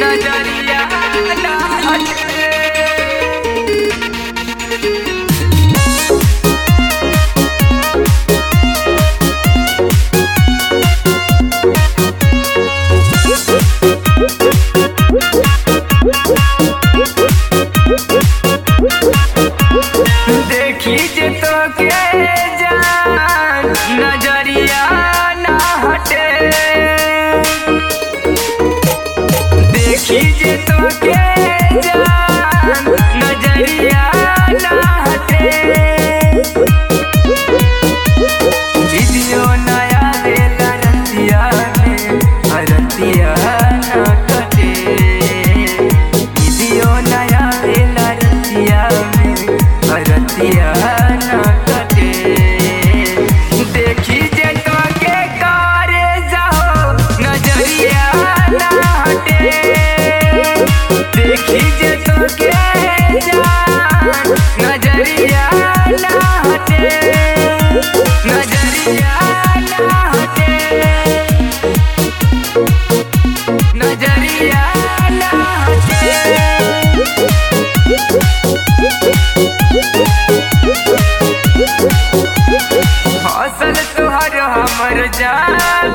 नजरिया ना हटे। देखी जे तो के जान नजरिया ना हटे। देखी जे तो के जान नजरिया ना हटे। वीडियो नया वेला रतिया में रतिया ना कटे। वीडियो नया वेला रतिया में रतिया ना कटे। देखी जे तो के कारे जाओ नजरिया ना हटे। देखी जे तो के जान नजरिया ना हटे। नजरिया ना हटे। नजरिया ना हटे। हौसल तुहर हमर जान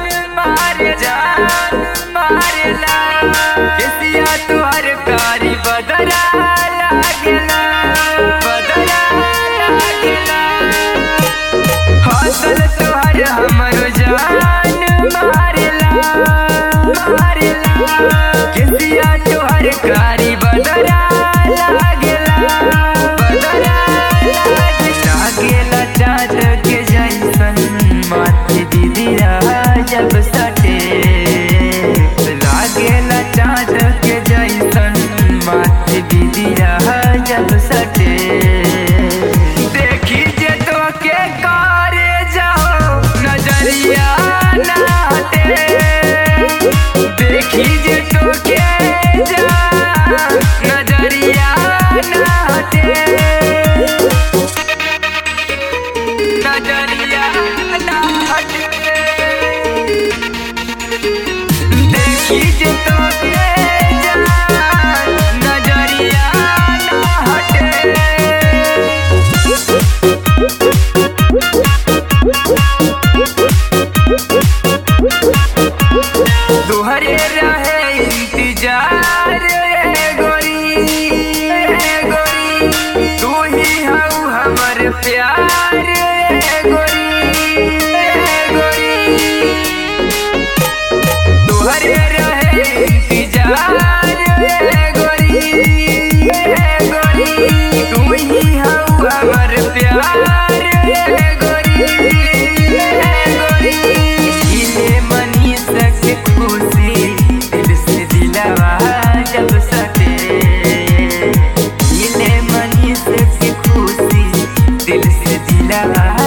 मारेला। किसिया तुहर कारी बदरा लागेला। हौसल तुहर हमर जान मारेला। किसिया तुहर कारी बदरा लागेला। लागेला चाँद के जैसन माथे दीदिया जब सटे। लागेला चाँद के जैसन माथे दीदिया जब सटे। देखी जे तो के कारे जाओ नजरिया ना हटे। देखी जे तो के जाओ नजरिया ना हटे। नजरिया ना हटे। देखी जे तो के जान नजरिया ना हटे। तुहरे रहे इंतजार गोरी। तू ही हऊ हमर प्यार गोरी। तुहरे रहे इंतजार गोरी। तू ही हऊ हमर प्यार गोरी। इले मनीष के खुशी दिल से दिलवा जब सटे। इले मनीष की खुशी दिल से दिलवा